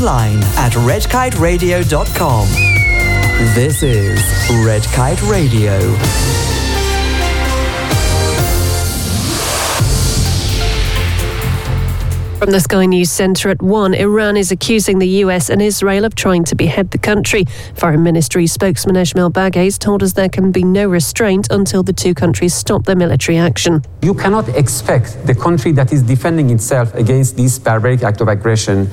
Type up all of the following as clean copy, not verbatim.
online at redkiteradio.com. This is Red Kite Radio. From the Sky News Centre at 1, Iran is accusing the US and Israel of trying to behead the country. Foreign Ministry spokesman Esmail Baghaei told us there can be no restraint until the two countries stop their military action. You cannot expect the country that is defending itself against this barbaric act of aggression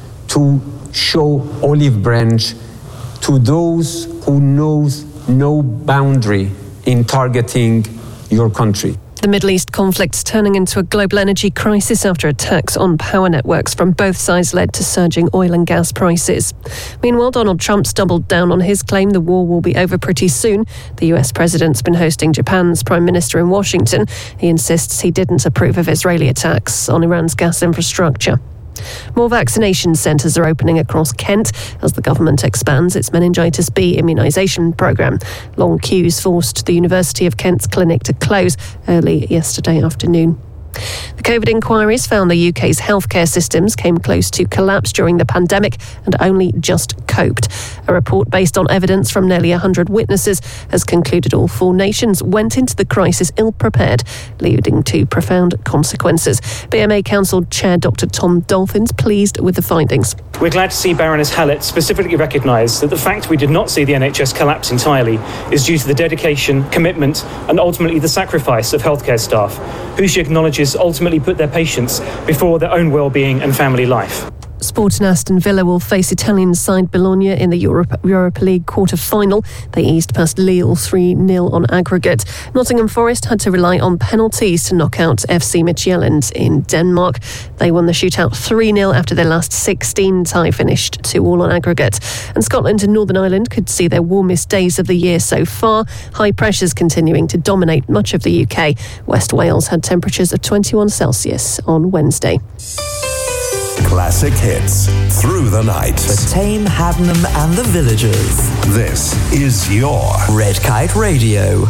to show olive branch to those who knows no boundary in targeting your country. The Middle East conflict's turning into a global energy crisis after attacks on power networks from both sides led to surging oil and gas prices. Meanwhile, Donald Trump's doubled down on his claim the war will be over pretty soon. The US president's been hosting Japan's prime minister in Washington. He insists he didn't approve of Israeli attacks on Iran's gas infrastructure. More vaccination centres are opening across Kent as the government expands its meningitis B immunisation programme. Long queues forced the University of Kent's clinic to close early yesterday afternoon. The COVID inquiries found the UK's healthcare systems came close to collapse during the pandemic and only just coped. A report based on evidence from nearly 100 witnesses has concluded all four nations went into the crisis ill-prepared, leading to profound consequences. BMA Council Chair Dr Tom Dolphin's pleased with the findings. We're glad to see Baroness Hallett specifically recognise that the fact we did not see the NHS collapse entirely is due to the dedication, commitment and ultimately the sacrifice of healthcare staff, who she acknowledges ultimately put their patients before their own well-being and family life. Sport and Aston Villa will face Italian side Bologna in the Europa League quarter-final. They eased past Lille 3-0 on aggregate. Nottingham Forest had to rely on penalties to knock out FC Midtjylland in Denmark. They won the shootout 3-0 after their last 16 tie finished 2-2 on aggregate. And Scotland and Northern Ireland could see their warmest days of the year so far. High pressures continuing to dominate much of the UK. West Wales had temperatures of 21 Celsius on Wednesday. Classic hits through the night. For Tame, Haddenham and the Villagers. This is your Red Kite Radio.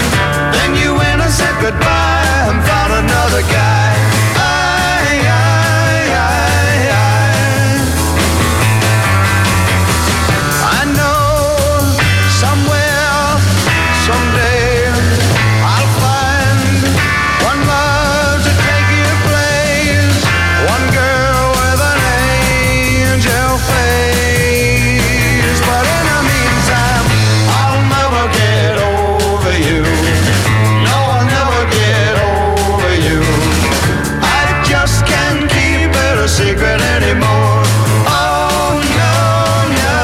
Then you went and said goodbye and found another guy. I know somewhere, someday, I'll find one love to take your place, one girl with an angel face. But in the meantime, I'll never get over you. No, I'll never get over you. I just can't keep it a secret anymore. Oh no, no.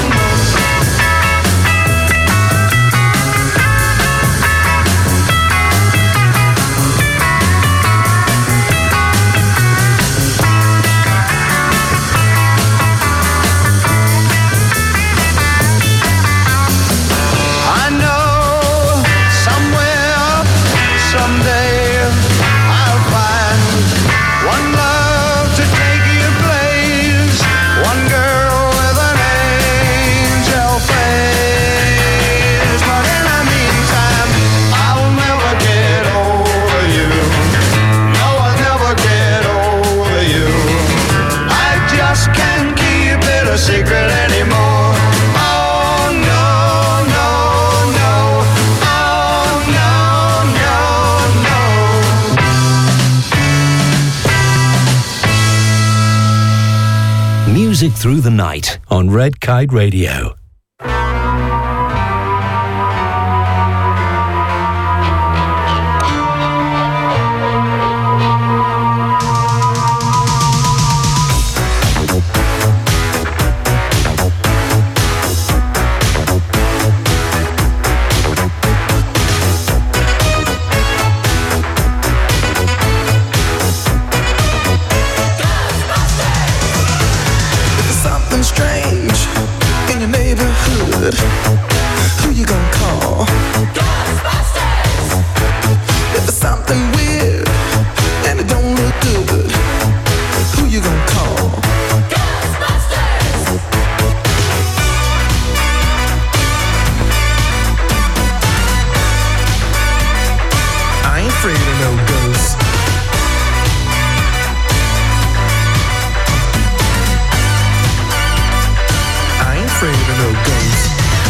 I know somewhere, someday, I'll find one love to take your place, one girl with an angel face. But in the meantime, I'll never get over you. No, I'll never get over you. I just can't keep it a secret anymore. Oh no, no, no. Oh no, no, no. Music through the night on Red Kite Radio. Something strange in your neighborhood. Who you gonna call? Ghostbusters! If there's something weird and it don't look good, who you gonna call? Ghostbusters! I ain't afraid of no ghosts. I ain't afraid of no ghosts.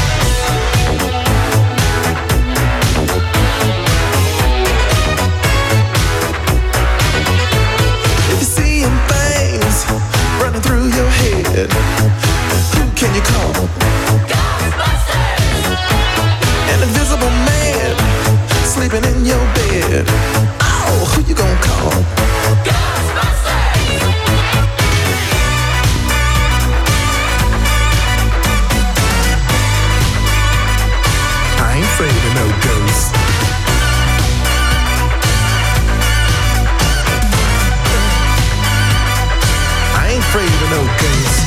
If you're seeing things running through your head, who can you call? Ghostbusters! An invisible man sleeping in your bed. Oh, who you gonna call? Ghostbusters! I ain't afraid of no ghosts. I ain't afraid of no ghosts.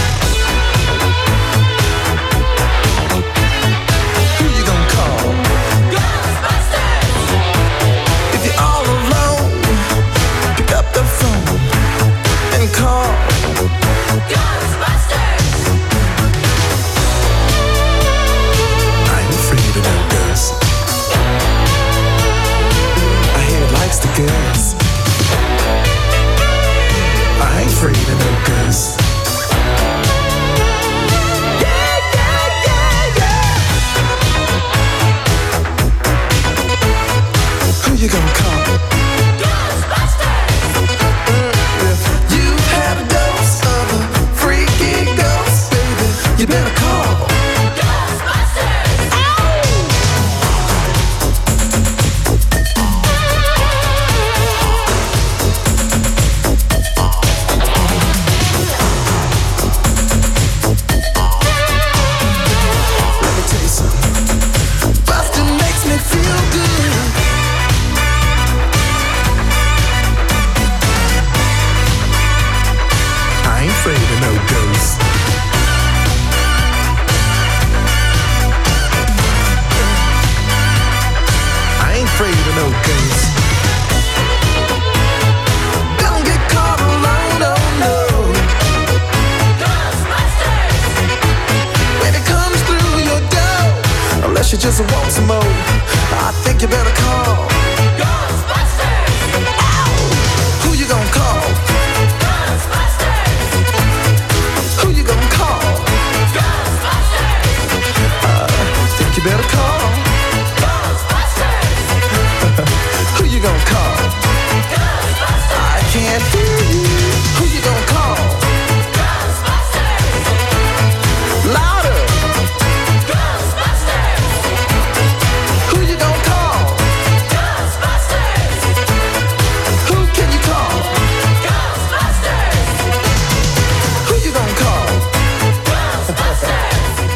Who you gonna call? Ghostbusters! If you're all alone, pick up the phone and call Ghostbusters! I ain't afraid of no ghosts. I hear it likes the girls. I ain't afraid of no ghosts. Yeah, yeah, yeah, yeah. Who you gonna call? Ghostbusters! If you've had a dose of a freaky ghost, baby, you better call Ghostbusters! Let me tell you something. Bustin' makes me feel good. I ain't afraid of no ghosts. I ain't afraid of no ghosts. Don't get caught alone, no, no. Ghostbusters! When it comes through your door, unless you just want some more, I you better call Ghostbusters. Ow! Who you gonna call? Ghostbusters. Who you gonna call? Ghostbusters. Think you better call Ghostbusters. Who you gonna call? Ghostbusters. I can't hear you. Who you gonna call? Ghostbusters. Louder. Ghostbusters. Who you gonna call? Ghostbusters. Who can you call? Ghostbusters. Who you gonna call? Ghostbusters.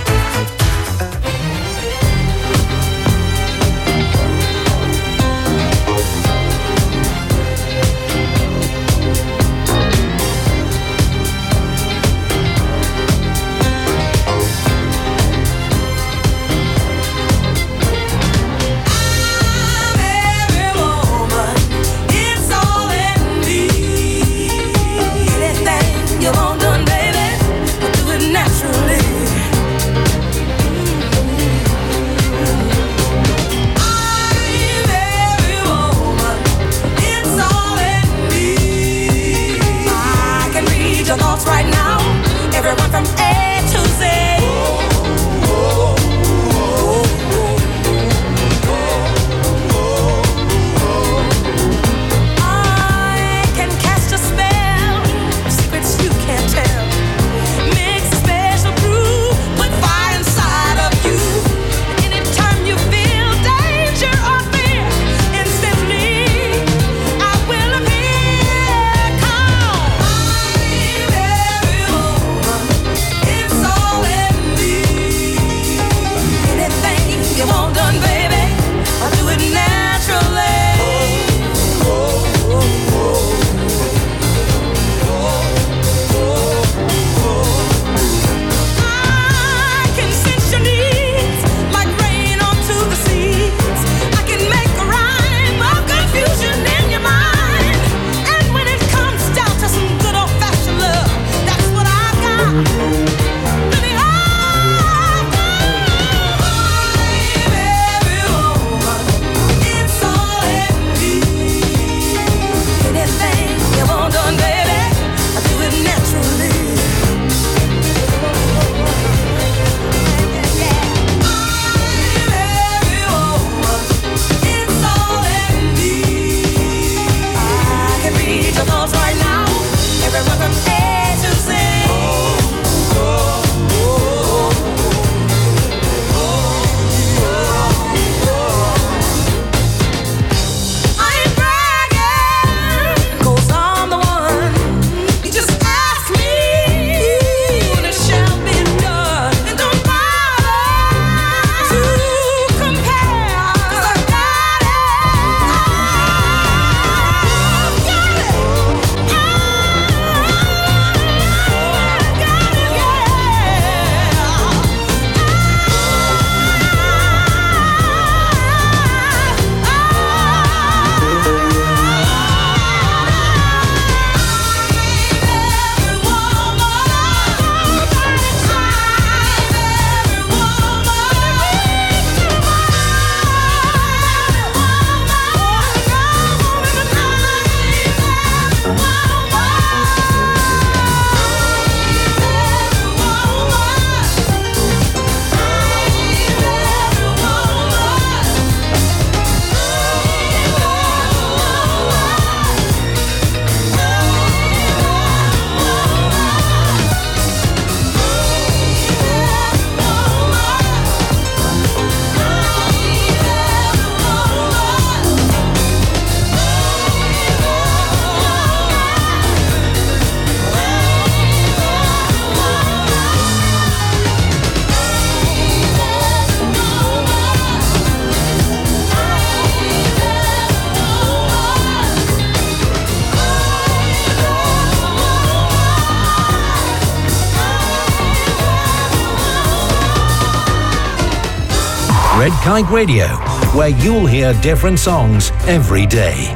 Red Kite Radio, where you'll hear different songs every day.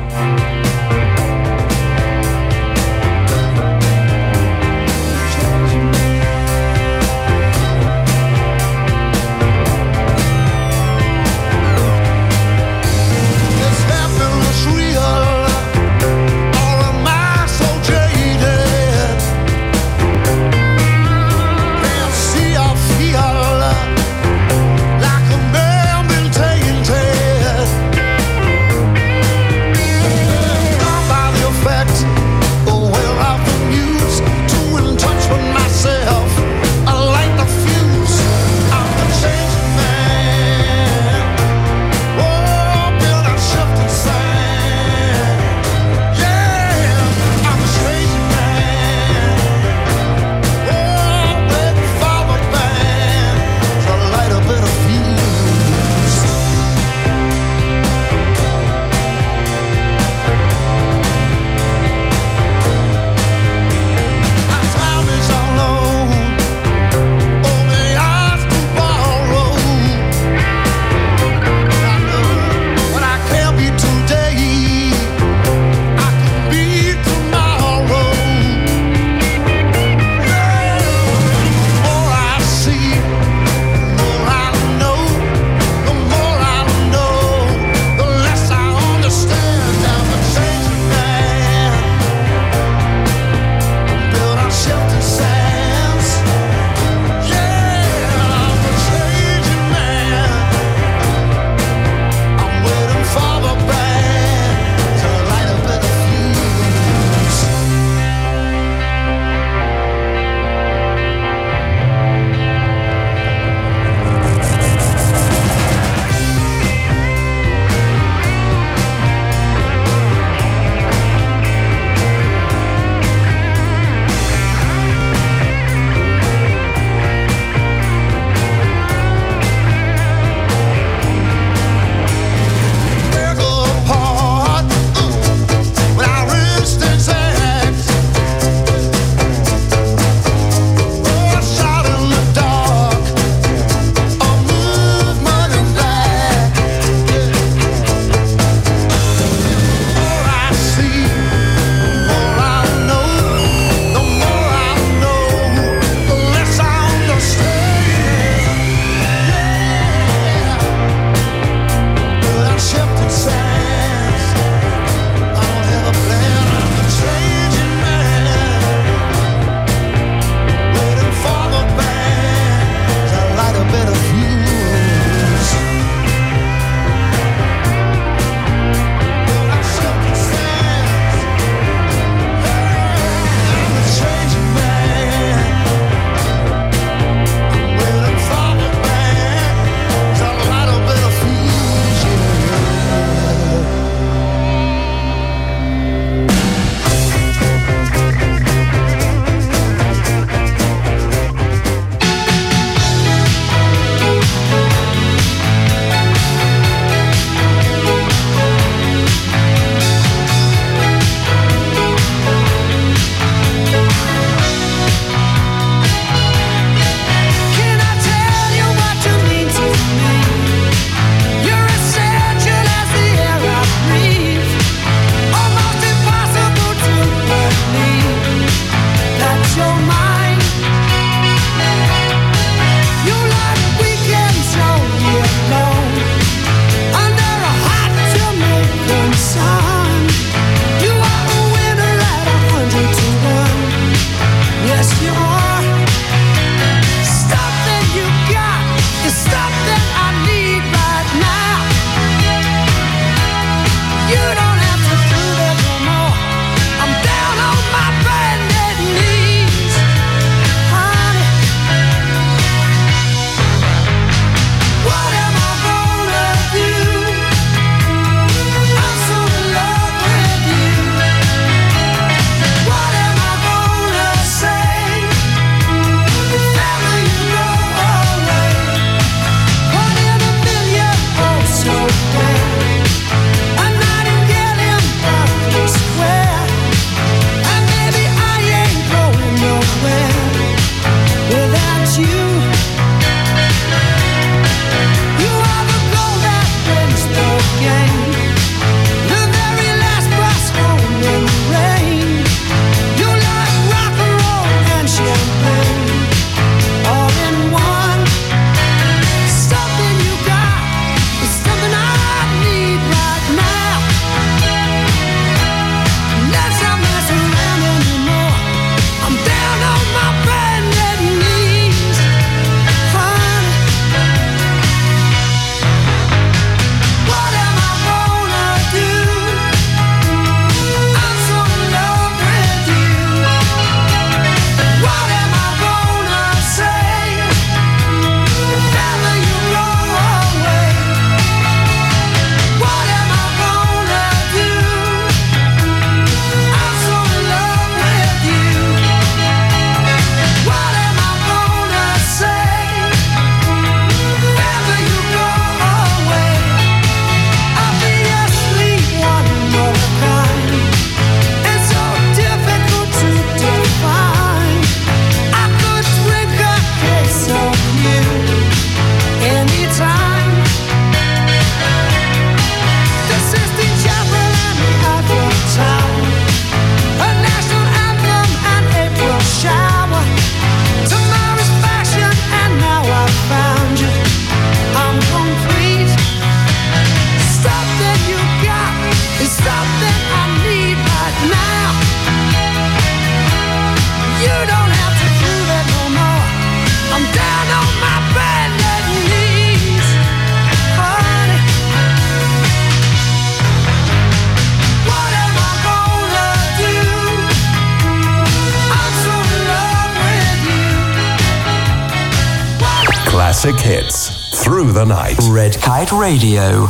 Classic hits through the night. Red Kite Radio.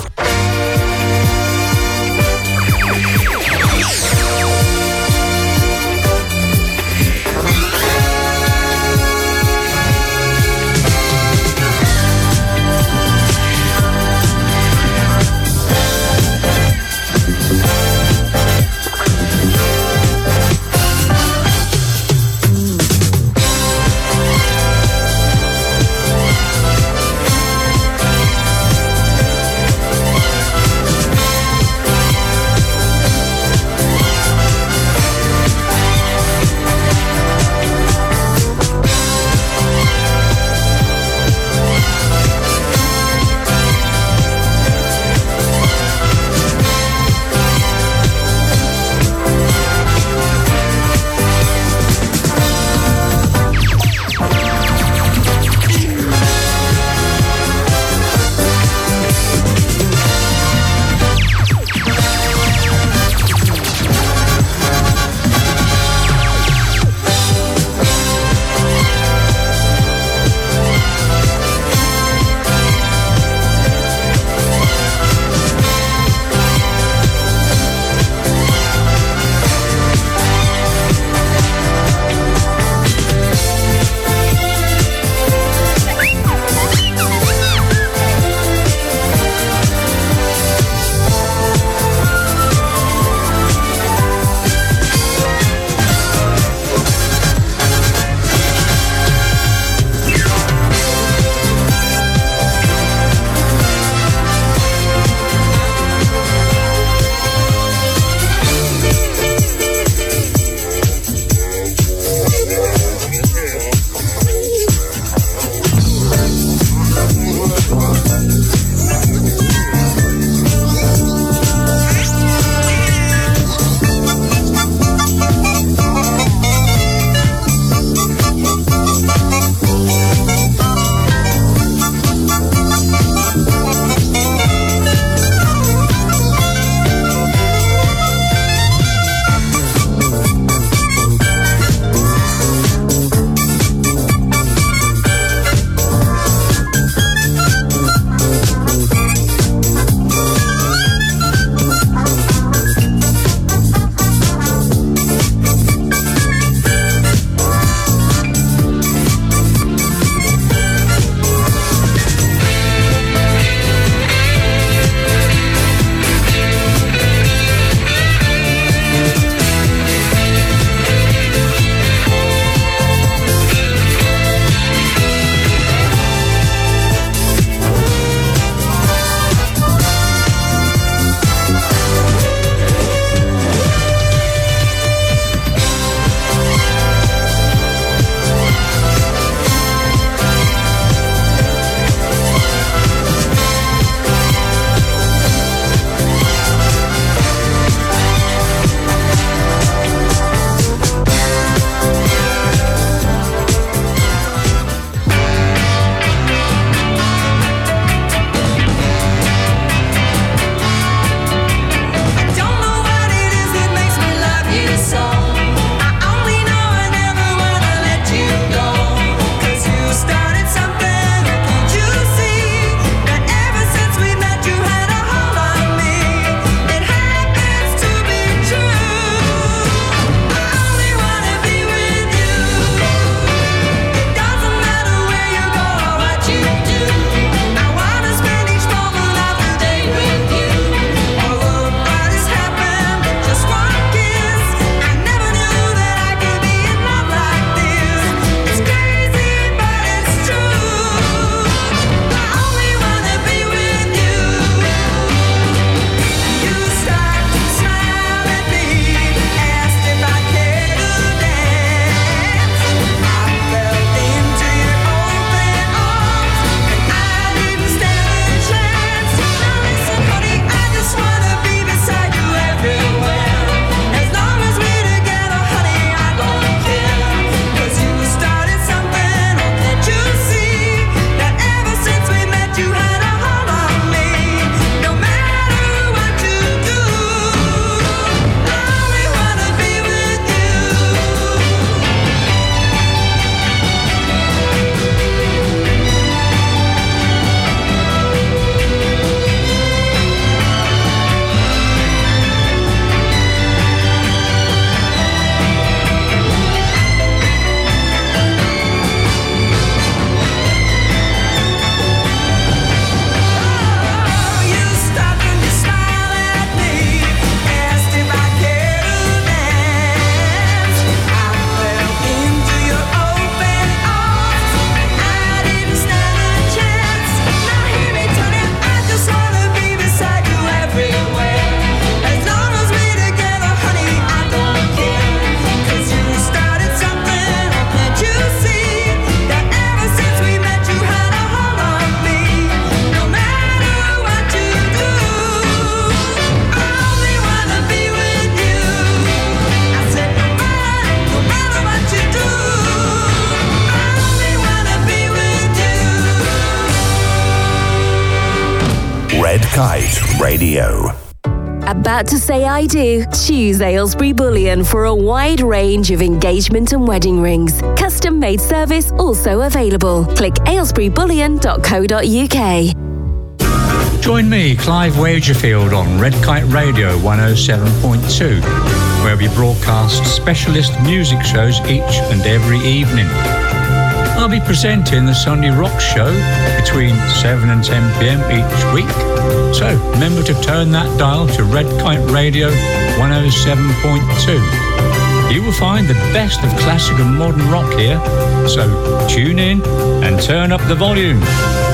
Radio. About to say I do? Choose Aylesbury Bullion for a wide range of engagement and wedding rings. Custom made service also available. Click aylesburybullion.co.uk. Join me, Clive Wagerfield, on Red Kite Radio 107.2, where we broadcast specialist music shows each and every evening. I'll be presenting the Sunday Rock Show between 7 and 10 p.m. each week. So remember to turn that dial to Red Kite Radio 107.2. You will find the best of classic and modern rock here. So tune in and turn up the volume.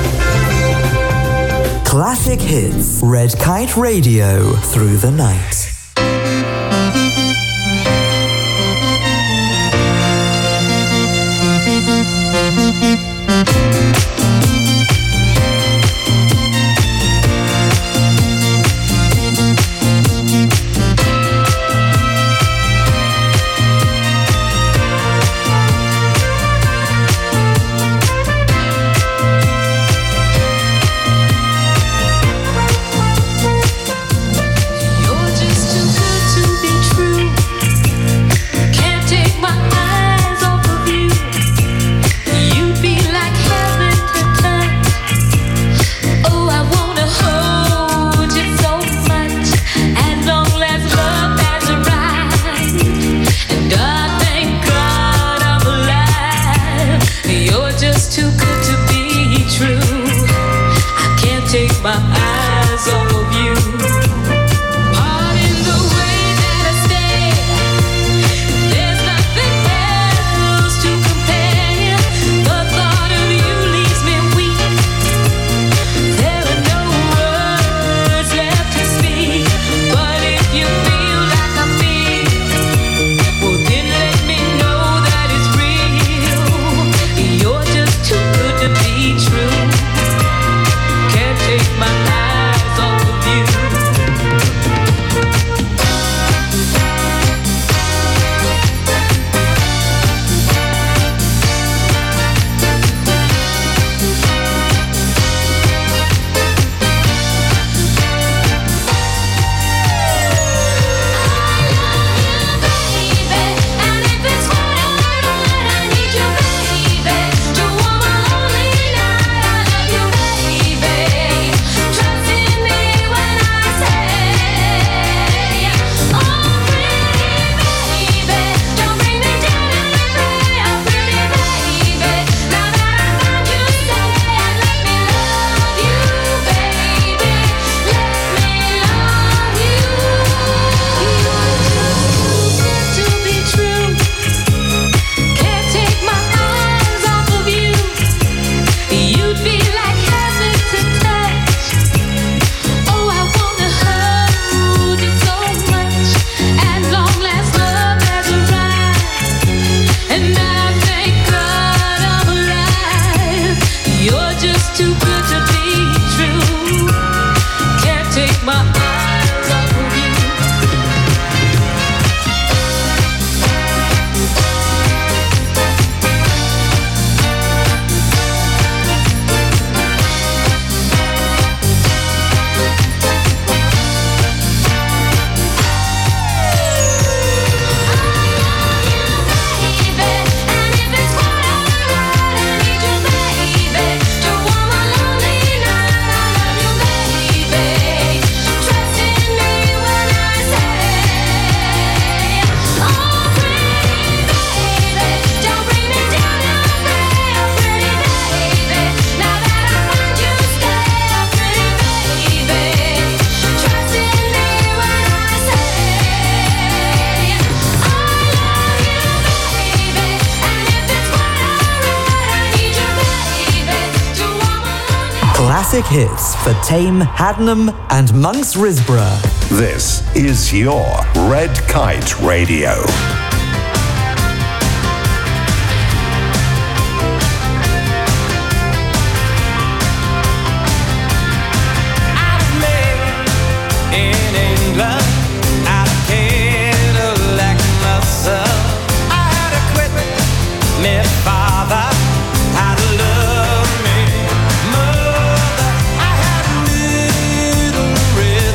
Classic hits. Red Kite Radio through the night. Classic hits for Tame, Haddenham and Monks Risborough. This is your Red Kite Radio. Real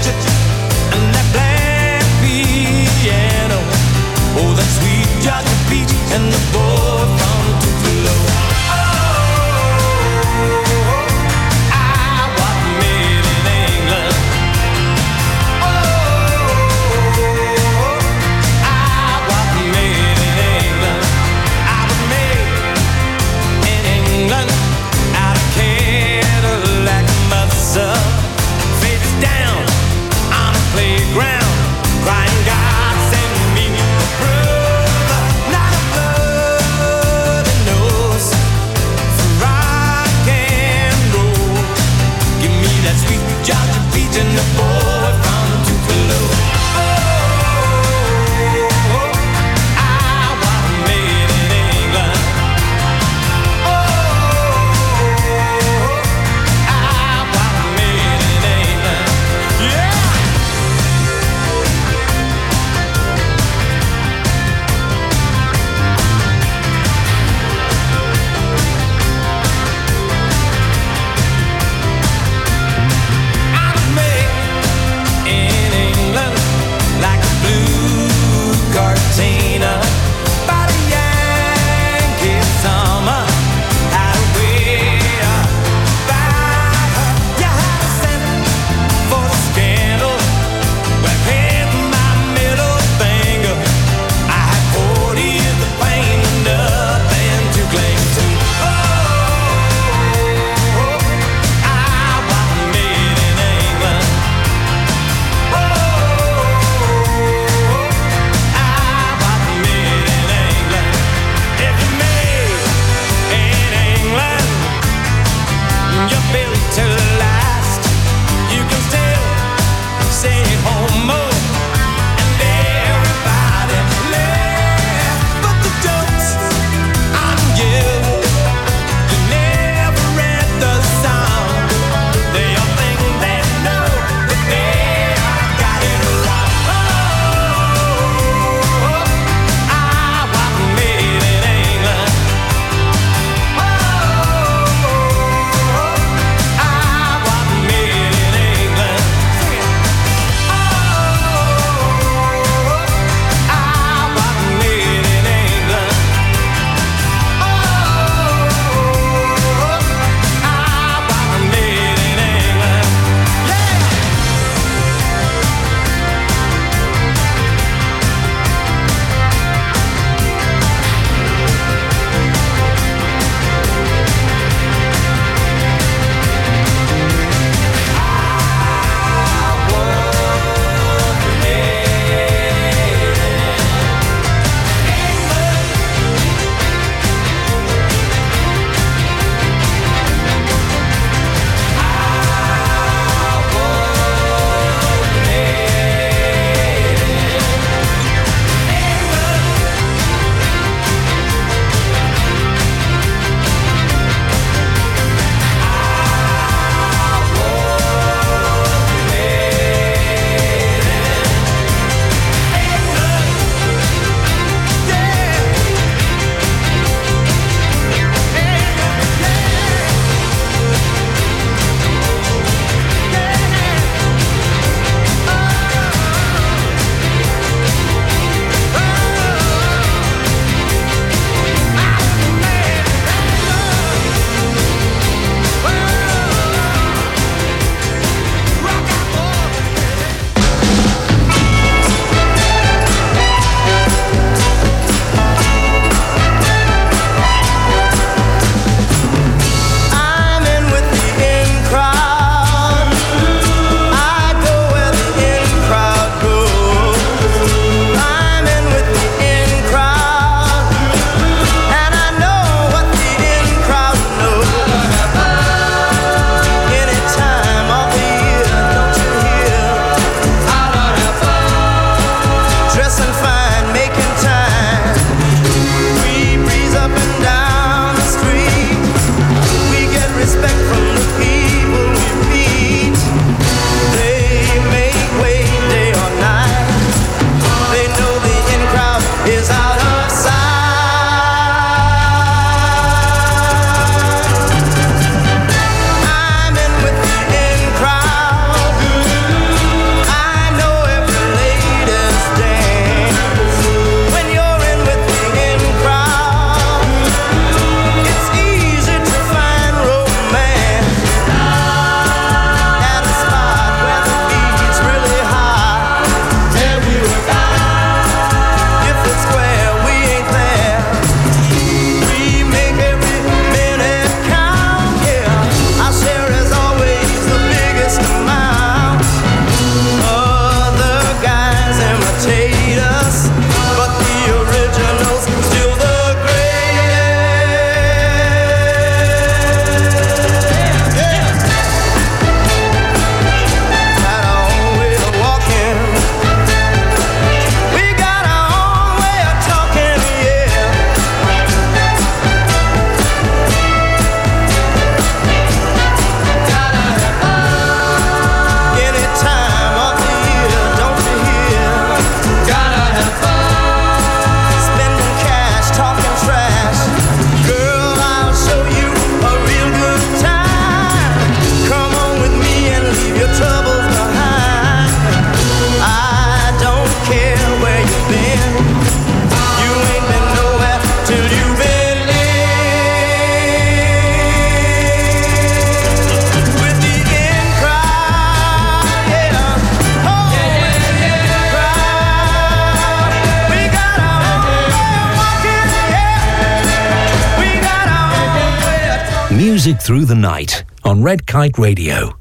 Music through the night on Red Kite Radio.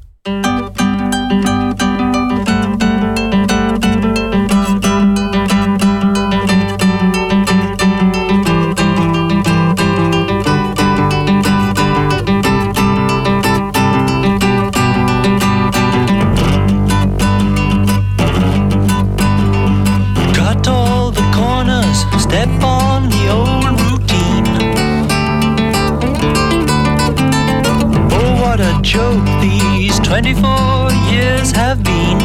Joke these 24 years have been.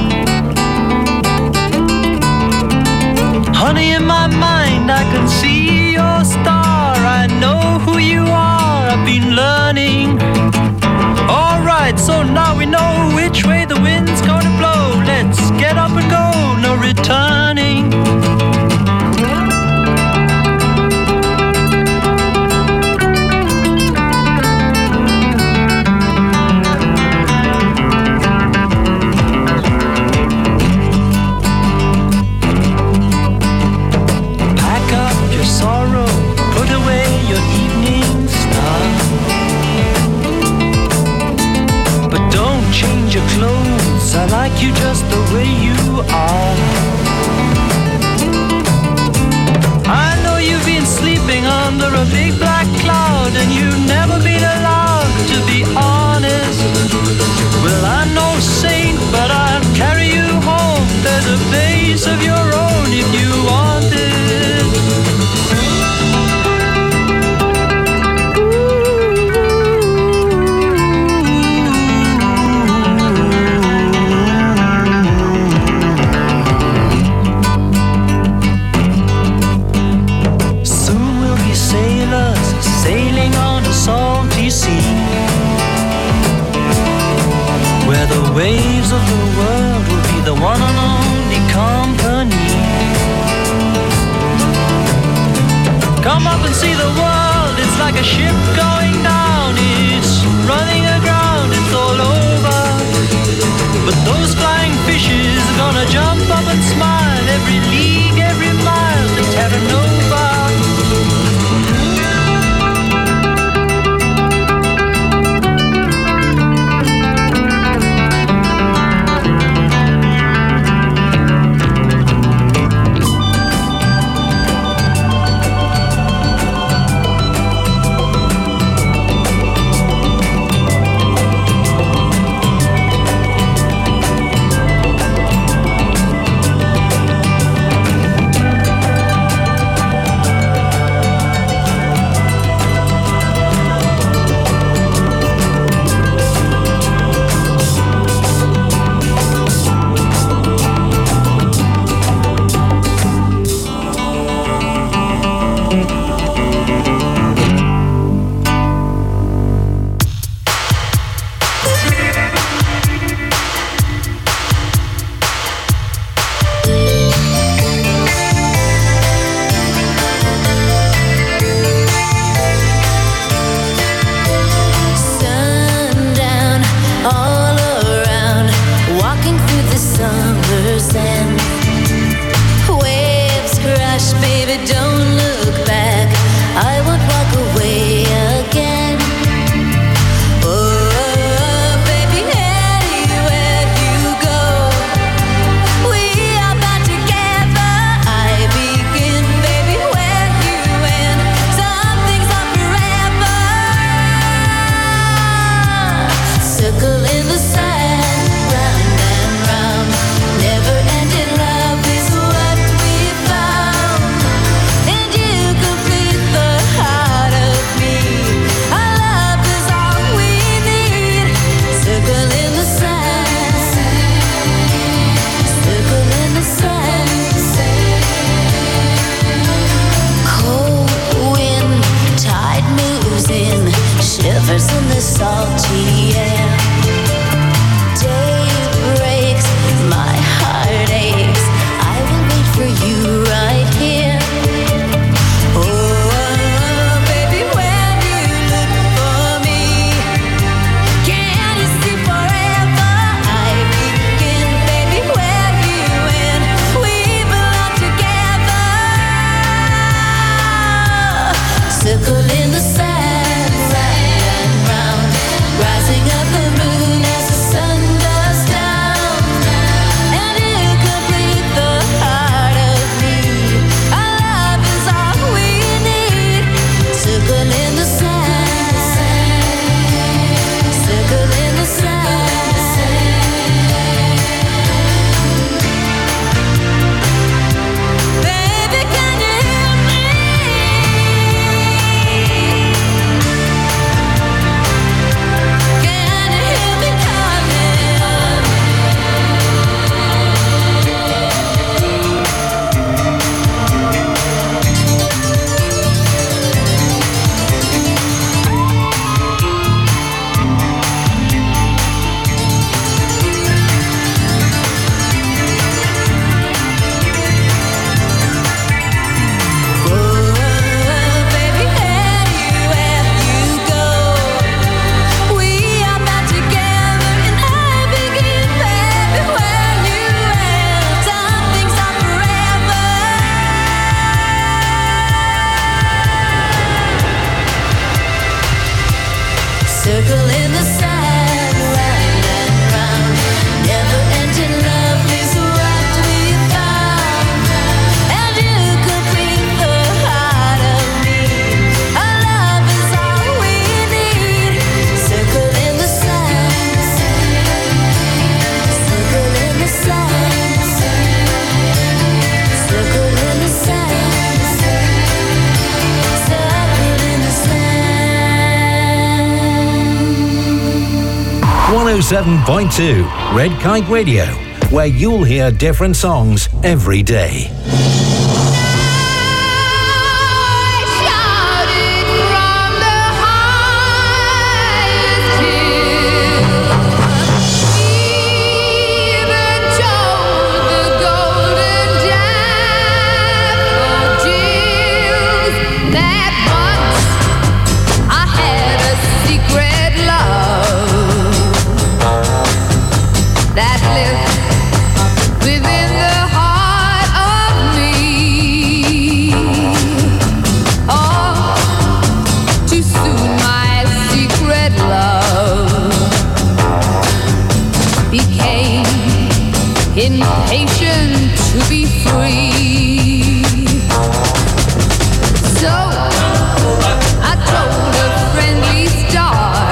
Honey, in my mind I can see your star. I know who you are, I've been learning. Alright, so now we know which way the wind's gonna blow. Let's get up and go, no returning. I like you just the way you are. I know you've been sleeping under a big black cloud, and you've never been allowed to be honest. Well, I'm no saint, but I'll carry you home. There's a place of your own if you want it. Sailing on a salty sea, where the waves of the world will be the one and only company. Come up and see the world, it's like a ship going down. It's running aground, it's all over. But those flying fishes are gonna jump up and smile. Every league, every mile, the Terra Nova. 107.2 Red Kite Radio, where you'll hear different songs every day. Impatient to be free, so I told a friendly star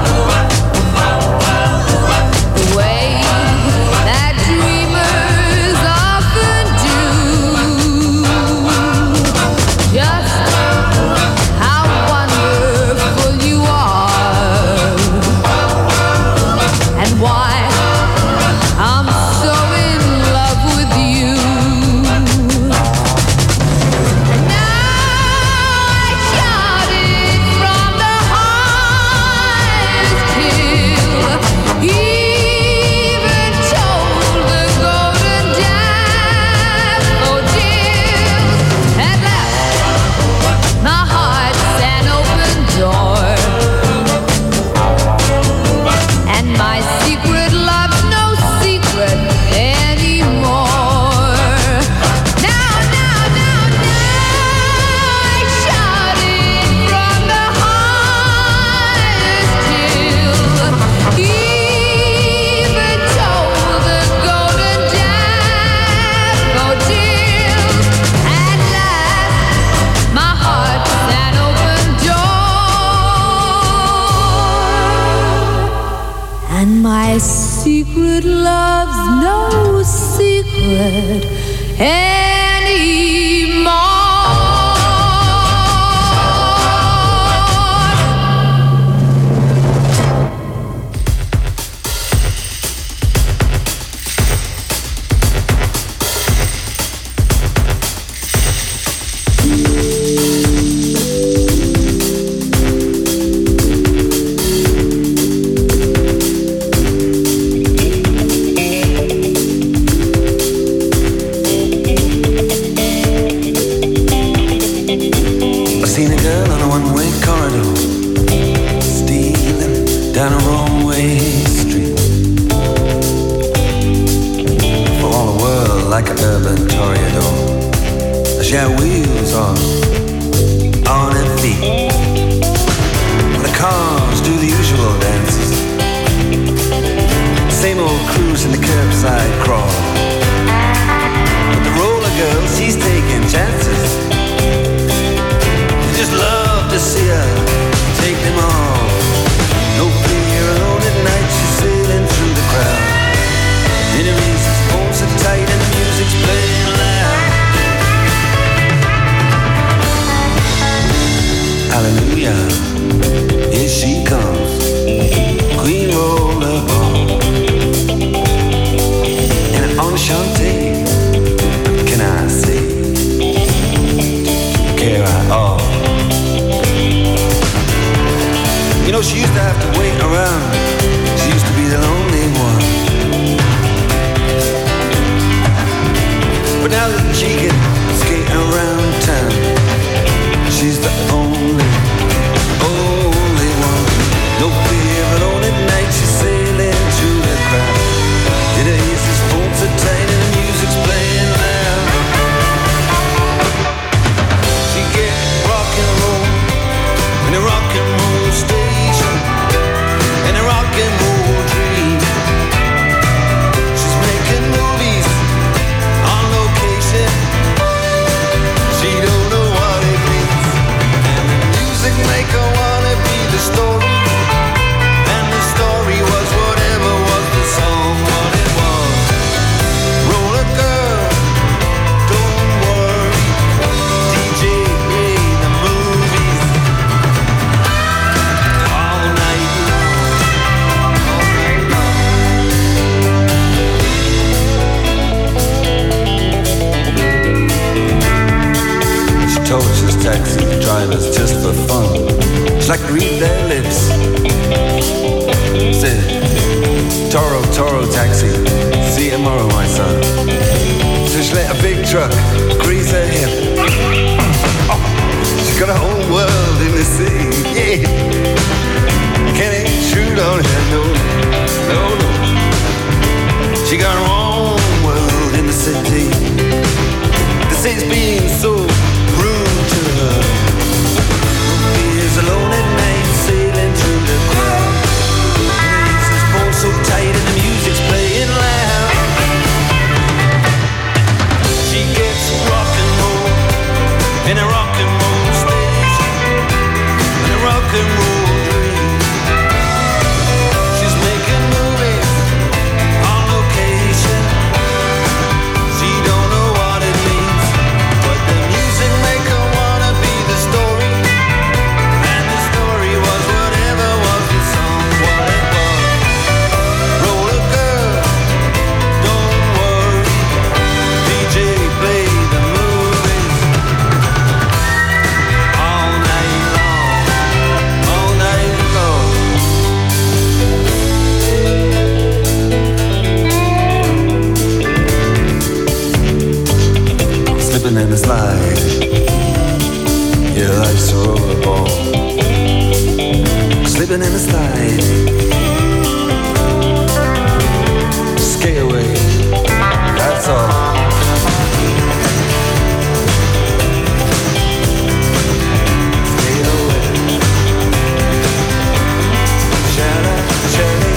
the way that dreamers often do, just how wonderful you are and why I'm so in love with you. And now I shouted from the highest hill, even told the golden daffodils. At last, my heart's an open door, and my secret love's no secret anymore. Now, I shouted from the highest hill, even told the golden daffodils. At last, my heart's an open door, and my secret love's no secret anymore. I seen a girl on a one-way corridor, stealing down a wrong-way street. For all the world like an urban toreador, she had wheels on her feet. When the cars do the usual dances, same old cruise in the curbside crawl. But the roller girl, she's taking chances. Just love to see her take them all. No fear alone at night, she's sailing through the crowd. Enemies, his phones are tight and the music's playing loud. Hallelujah, here she comes, Queen Rollerball. And enchanté, can I say, care at all. You know, she used to have to wait around. She used to be the lonely one. But now that she can skate around town, she's the only one. No fear alone at night, she's sailing through the crowd. In her ears, his phones are tight and the music's playing loud. She get rock and roll in a rock and roll station, in a rock and roll dream. She's making movies on location. She don't know what it means. taxi drivers just for fun. She'd like to read their lips. Said, Toro, Toro taxi, see you tomorrow, my son. So she let a big truck grease her hip. She got her own world in the city, yeah. Can't intrude on her, no, no, no. She got her own world in the city. The city's being so rude to her. Here's a lonely night sailing through the crowd. His phone so tight and the music's playing loud. She gets rock and roll in a rock and roll station, in a rock and roll dream. She's making movies on location. She don't know what it means, but the music make her wanna be the story, and the story was whatever was the song, what it was. Roller girl, don't worry, DJ play the movies all night long, all night long. Slipping in the slide, your life's a rollerball. Slipping in the slide, skate away, that's all. Skate away, shala, shala,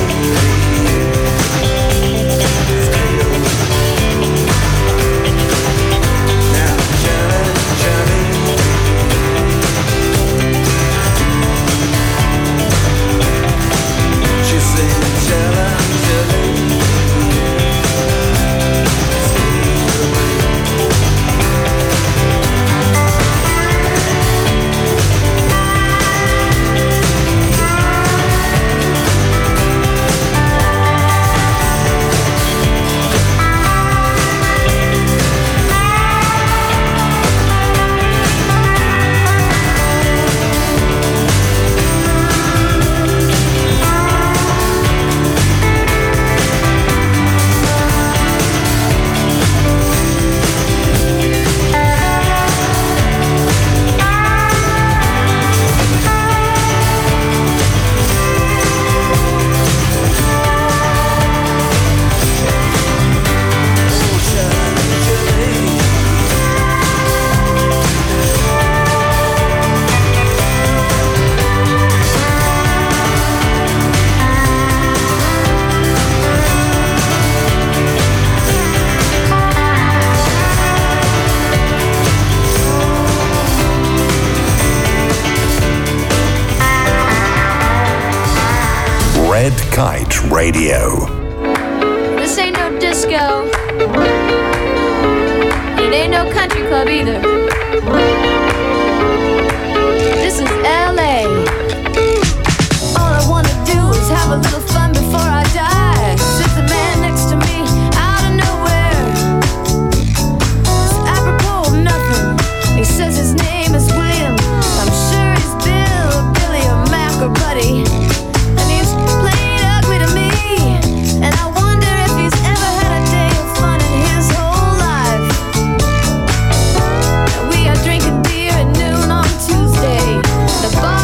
skate away. Now, shala, shala. She's saying, shala, shala. Red Kite Radio. This ain't no disco. It ain't no country club either. This is LA. All I wanna do is have a little fun before I die. Sits a man next to me out of nowhere. It's apropos of nothing. He says his name is William. I'm sure he's Bill or Billy or Mac or Buddy. And he's played ugly to me. And I wonder if he's ever had a day of fun in his whole life. We are drinking beer at noon on Tuesday. The bar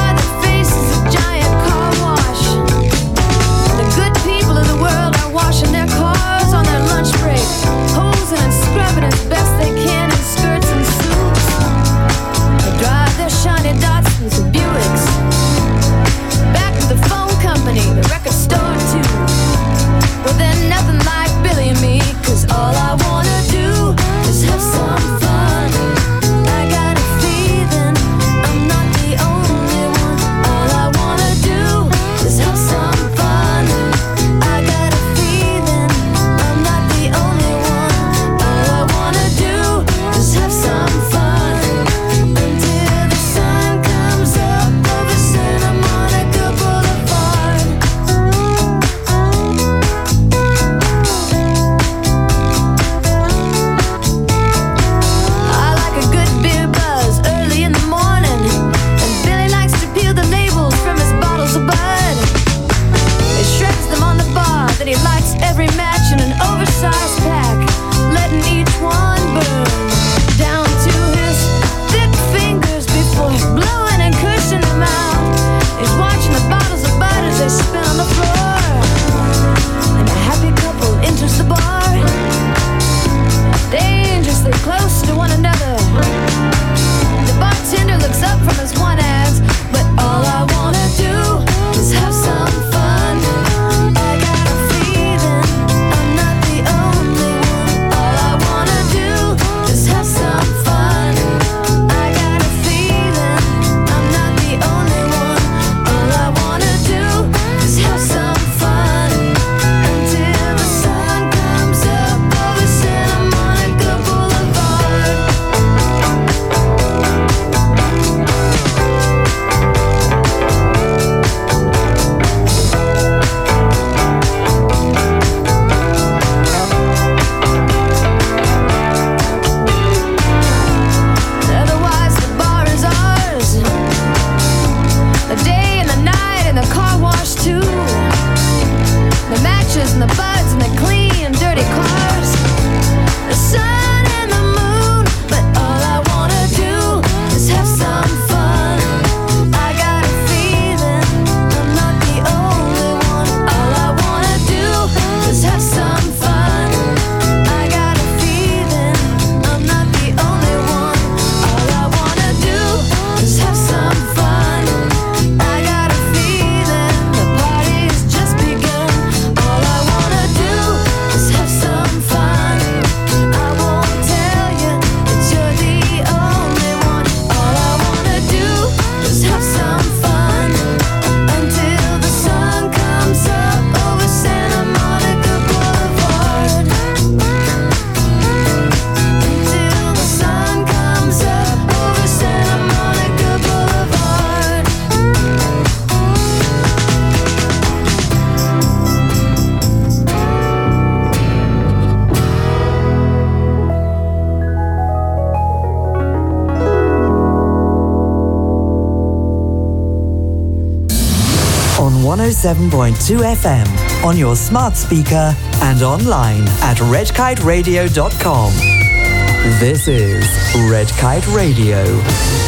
107.2 FM on your smart speaker and online at redkiteradio.com. This is Red Kite Radio.